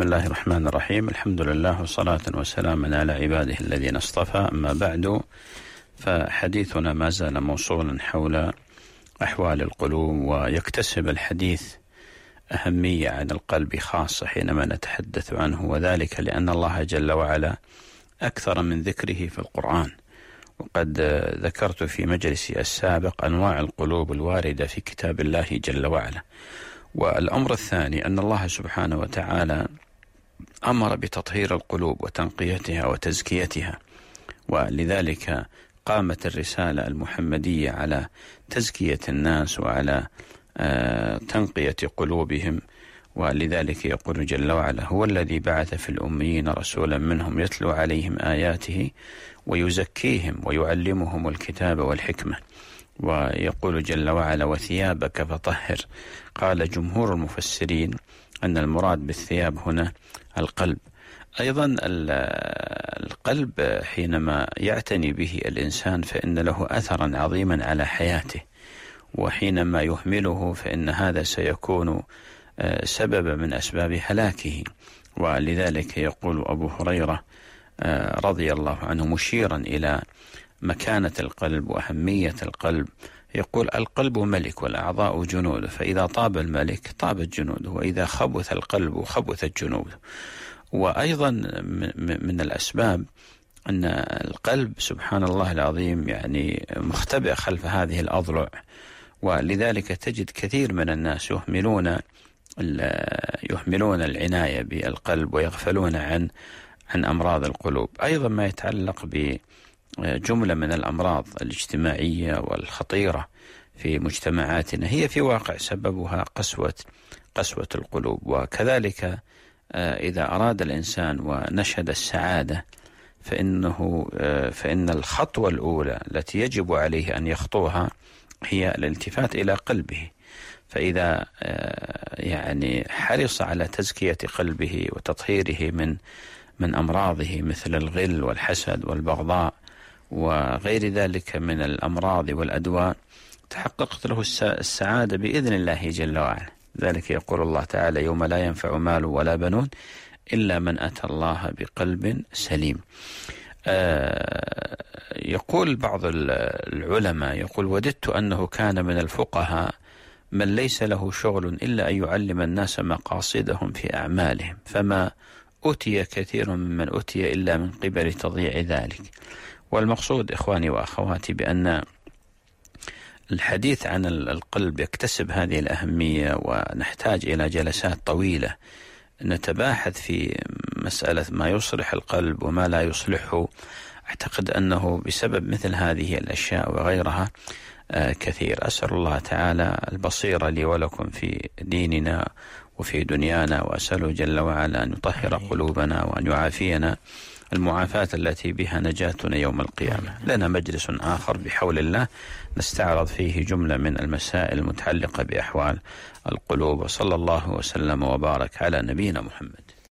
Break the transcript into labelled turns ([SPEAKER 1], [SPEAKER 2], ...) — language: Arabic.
[SPEAKER 1] بسم الله الرحمن الرحيم. الحمد لله وصلاة وسلاما على عباده الذين اصطفى. أما بعد، فحديثنا ما زال موصولا حول أحوال القلوب، ويكتسب الحديث أهمية عن القلب خاصة حينما نتحدث عنه، وذلك لأن الله جل وعلا أكثر من ذكره في القرآن. وقد ذكرت في مجلسي السابق أنواع القلوب الواردة في كتاب الله جل وعلا. والأمر الثاني أن الله سبحانه وتعالى أمر بتطهير القلوب وتنقيتها وتزكيتها، ولذلك قامت الرسالة المحمدية على تزكية الناس وعلى تنقية قلوبهم. ولذلك يقول جل وعلا: هو الذي بعث في الأميين رسولا منهم يتلو عليهم آياته ويزكيهم ويعلمهم الكتاب والحكمة. ويقول جل وعلا: وثيابك فطهر. قال جمهور المفسرين أن المراد بالثياب هنا القلب. أيضا القلب حينما يعتني به الإنسان فإن له أثرا عظيما على حياته، وحينما يهمله فإن هذا سيكون سببا من أسباب هلاكه. ولذلك يقول أبو هريرة رضي الله عنه مشيرا إلى مكانة القلب وأهمية القلب، يقول: القلب ملك والأعضاء جنود، فإذا طاب الملك طابت جنوده، وإذا خبث القلب خبثت جنوده. وأيضا من الأسباب أن القلب سبحان الله العظيم يعني مختبئ خلف هذه الأضلع، ولذلك تجد كثير من الناس يهملون العناية بالقلب ويغفلون عن أمراض القلوب. أيضا ما يتعلق بجملة من الأمراض الاجتماعية والخطيرة في مجتمعاتنا هي في واقع سببها قسوة القلوب. وكذلك إذا أراد الإنسان ونشد السعادة فإن الخطوة الأولى التي يجب عليه أن يخطوها هي الالتفات إلى قلبه. فإذا يعني حرص على تزكية قلبه وتطهيره من أمراضه مثل الغل والحسد والبغضاء وغير ذلك من الأمراض والأدواء، تحققت له السعادة بإذن الله جل وعلا. ذلك يقول الله تعالى: يوم لا ينفع مال ولا بنون إلا من أتى الله بقلب سليم. يقول بعض العلماء يقول: وددت أنه كان من الفقهاء من ليس له شغل إلا أن يعلم الناس مقاصدهم في أعمالهم، فما أتي كثير ممن أتي إلا من قبل تضييع ذلك. والمقصود إخواني وأخواتي بأن الحديث عن القلب يكتسب هذه الأهمية، ونحتاج إلى جلسات طويلة نتباحث في مسألة ما يصلح القلب وما لا يصلحه. أعتقد أنه بسبب مثل هذه الأشياء وغيرها كثير. أسأل الله تعالى البصيرة لي ولكم في ديننا وفي دنيانا، وأسأله جل وعلا أن يطهر قلوبنا وأن يعافينا المعافاة التي بها نجاتنا يوم القيامة. لنا مجلس آخر بحول الله نستعرض فيه جملة من المسائل المتعلقة بأحوال القلوب. وصلى الله وسلم وبارك على نبينا محمد.